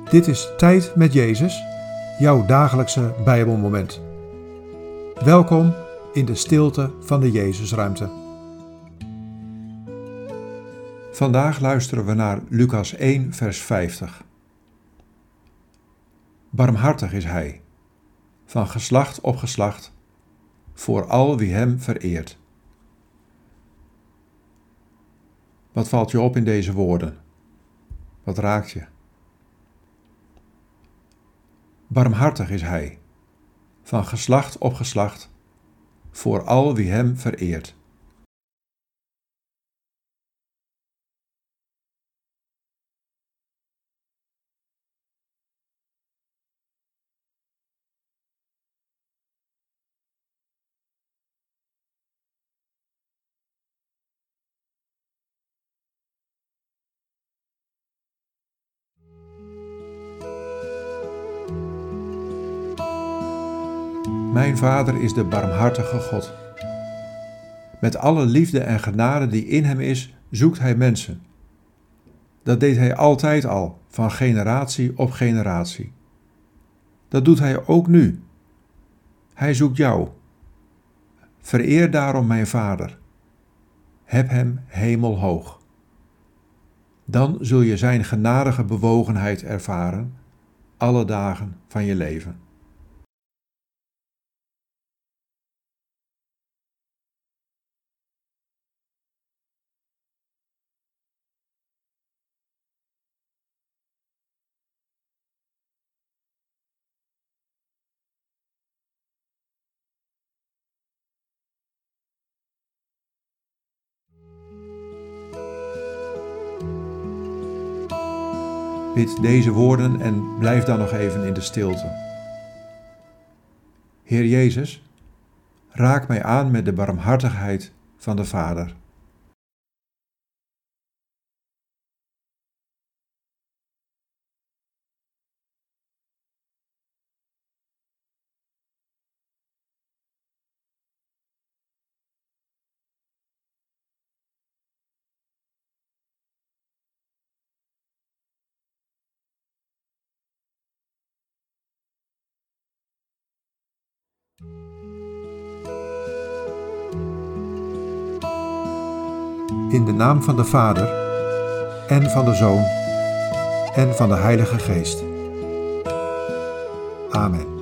Dit is Tijd met Jezus, jouw dagelijkse Bijbelmoment. Welkom in de stilte van de Jezusruimte. Vandaag luisteren we naar Lucas 1, vers 50. Barmhartig is Hij, van geslacht op geslacht, voor al wie Hem vereert. Wat valt je op in deze woorden? Wat raakt je? Barmhartig is Hij, van geslacht op geslacht, voor al wie Hem vereert. Mijn Vader is de barmhartige God. Met alle liefde en genade die in Hem is, zoekt Hij mensen. Dat deed Hij altijd al, van generatie op generatie. Dat doet Hij ook nu. Hij zoekt jou. Vereer daarom mijn Vader. Heb Hem hemelhoog. Dan zul je Zijn genadige bewogenheid ervaren, alle dagen van je leven. Bid deze woorden en blijf dan nog even in de stilte. Heer Jezus, raak mij aan met de barmhartigheid van de Vader. In de naam van de Vader, en van de Zoon, en van de Heilige Geest. Amen.